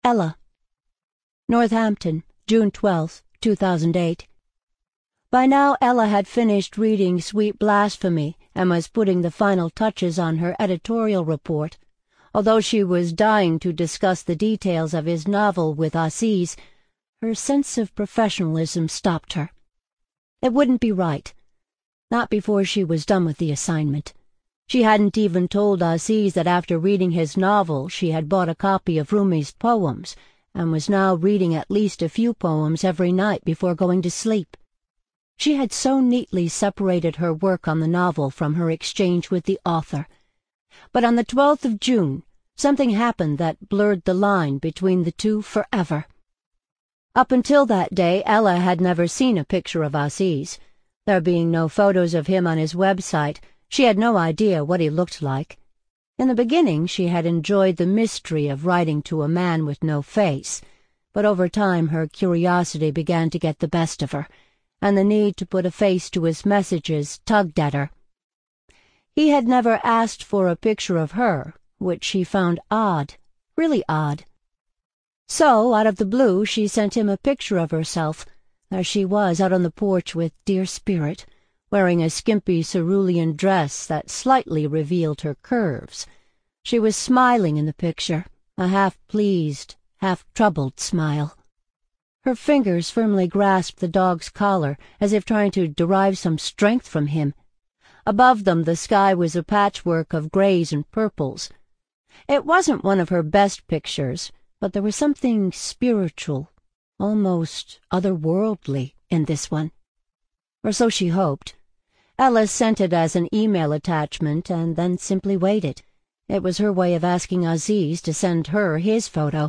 Ella. Northampton, June 12, 2008. By now Ella had finished reading Sweet Blasphemy and was putting the final touches on her editorial report. Although she was dying to discuss the details of his novel with Aziz, her sense of professionalism stopped her. It wouldn't be right. Not before she was done with the assignment. She hadn't even told Aziz that after reading his novel she had bought a copy of Rumi's poems and was now reading at least a few poems every night before going to sleep. She had so neatly separated her work on the novel from her exchange with the author. But on the 12th of June, something happened that blurred the line between the two forever. Up until that day, Ella had never seen a picture of Aziz. There being no photos of him on his website, she had no idea what he looked like. In the beginning, she had enjoyed the mystery of writing to a man with no face, but over time her curiosity began to get the best of her, and the need to put a face to his messages tugged at her. He had never asked for a picture of her, which she found odd, really odd. So, out of the blue, she sent him a picture of herself, as she was out on the porch with dear Spirit, wearing a skimpy cerulean dress that slightly revealed her curves. She was smiling in the picture, a half-pleased, half-troubled smile. Her fingers firmly grasped the dog's collar, as if trying to derive some strength from him. Above them the sky was a patchwork of grays and purples. It wasn't one of her best pictures, but there was something spiritual, almost otherworldly, in this one. Or so she hoped. Ella sent it as an email attachment and then simply waited. It was her way of asking Aziz to send her his photo.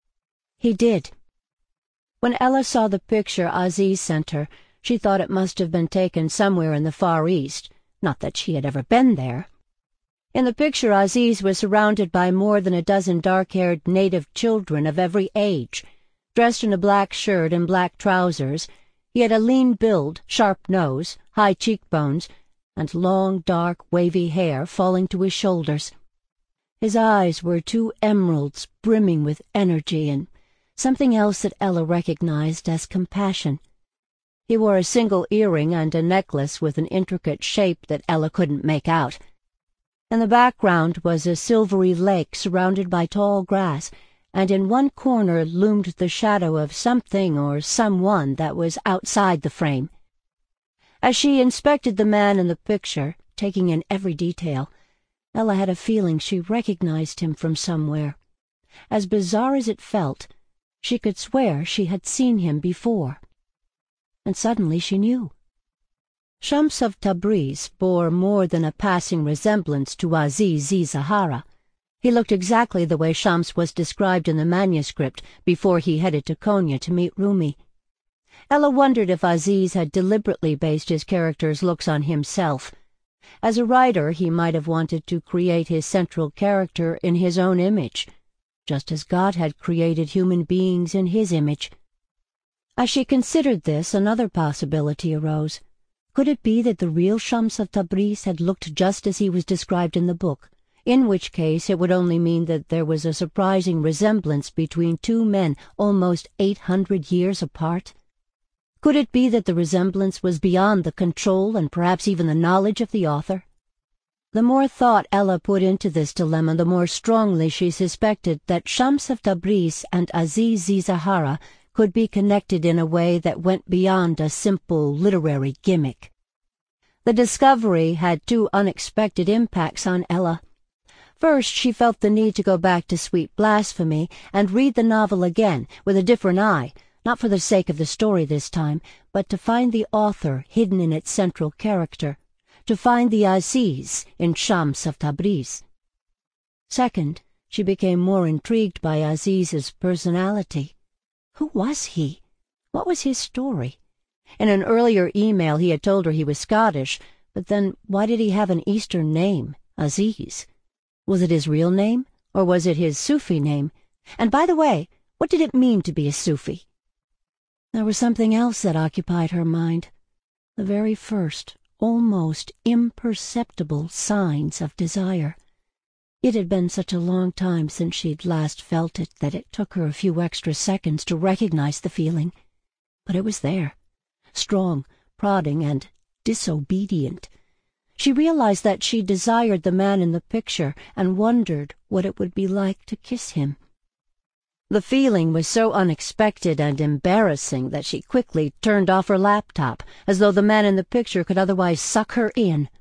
He did. When Ella saw the picture Aziz sent her, she thought it must have been taken somewhere in the Far East, not that she had ever been there. In the picture, Aziz was surrounded by more than a dozen dark-haired native children of every age. Dressed in a black shirt and black trousers, he had a lean build, sharp nose, high cheekbones, and long, dark, wavy hair falling to his shoulders. His eyes were two emeralds brimming with energy and something else that Ella recognized as compassion. He wore a single earring and a necklace with an intricate shape that Ella couldn't make out. In the background was a silvery lake surrounded by tall grass, and in one corner loomed the shadow of something or someone that was outside the frame. As she inspected the man in the picture, taking in every detail, Ella had a feeling she recognized him from somewhere. As bizarre as it felt, she could swear she had seen him before. And suddenly she knew. Shams of Tabriz bore more than a passing resemblance to Aziz Zahara. He looked exactly the way Shams was described in the manuscript before he headed to Konya to meet Rumi. Ella wondered if Aziz had deliberately based his character's looks on himself. As a writer, he might have wanted to create his central character in his own image, just as God had created human beings in his image. As she considered this, another possibility arose. Could it be that the real Shams of Tabriz had looked just as he was described in the book? In which case it would only mean that there was a surprising resemblance between two men almost 800 years apart. Could it be that the resemblance was beyond the control and perhaps even the knowledge of the author? The more thought Ella put into this dilemma, the more strongly she suspected that Shams of Tabriz and Aziz Zahara could be connected in a way that went beyond a simple literary gimmick. The discovery had two unexpected impacts on Ella. First, she felt the need to go back to Sweet Blasphemy and read the novel again with a different eye, not for the sake of the story this time, but to find the author hidden in its central character, to find the Aziz in Shams of Tabriz. Second, she became more intrigued by Aziz's personality. Who was he? What was his story? In an earlier email he had told her he was Scottish, but then why did he have an Eastern name, Aziz? Was it his real name, or was it his Sufi name? And by the way, what did it mean to be a Sufi? There was something else that occupied her mind. The very first, almost imperceptible signs of desire. It had been such a long time since she'd last felt it that it took her a few extra seconds to recognize the feeling. But it was there, strong, prodding, and disobedient. She realized that she desired the man in the picture and wondered what it would be like to kiss him. The feeling was so unexpected and embarrassing that she quickly turned off her laptop, as though the man in the picture could otherwise suck her in.